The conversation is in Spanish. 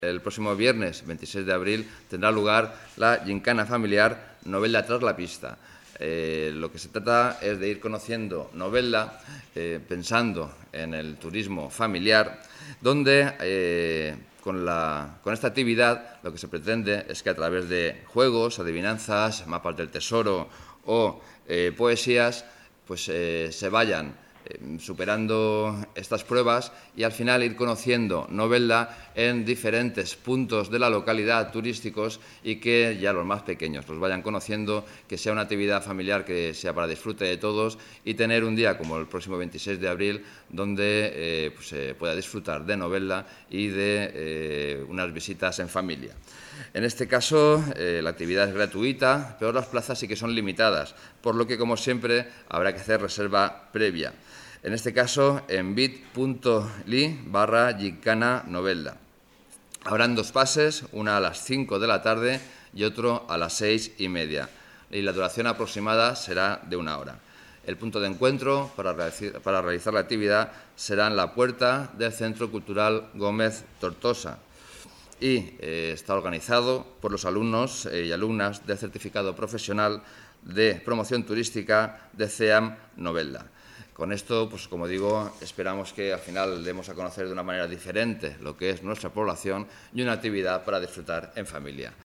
El próximo viernes 26 de abril tendrá lugar la gincana familiar Novelda tras la pista. Lo que se trata es de ir conociendo Novelda pensando en el turismo familiar, donde con esta actividad lo que se pretende es que a través de juegos, adivinanzas, mapas del tesoro o poesías, pues se vayan superando estas pruebas y al final ir conociendo Novelda en diferentes puntos de la localidad turísticos y que ya los más pequeños los vayan conociendo, que sea una actividad familiar que sea para disfrute de todos y tener un día como el próximo 26 de abril donde se pueda disfrutar de Novelda y de unas visitas en familia. En este caso, la actividad es gratuita, pero las plazas sí que son limitadas, por lo que, como siempre, habrá que hacer reserva previa. En este caso, en bit.ly/gincana Novelda. Habrán 2 pases, una a las 5 de la tarde y otro a las 6:30. Y la duración aproximada será de 1 hora. El punto de encuentro para realizar la actividad será en la puerta del Centro Cultural Gómez Tortosa y está organizado por los alumnos y alumnas del Certificado Profesional de Promoción Turística de CEAM Novelda. Con esto, pues como digo, esperamos que al final demos a conocer de una manera diferente lo que es nuestra población y una actividad para disfrutar en familia.